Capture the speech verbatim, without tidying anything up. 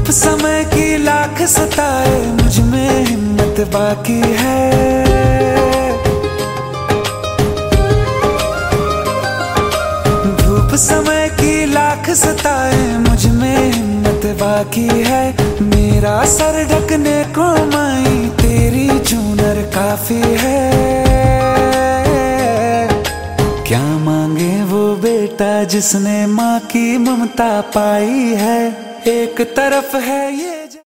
धूप समय की लाख सताए, मुझ में हिम्मत बाकी है। धूप समय की लाख सताए, मुझ में हिम्मत बाकी है। मेरा सर ढकने को माई तेरी चूनर काफी है। क्या मांगे वो बेटा जिसने माँ की ममता पाई है। एक तरफ है ये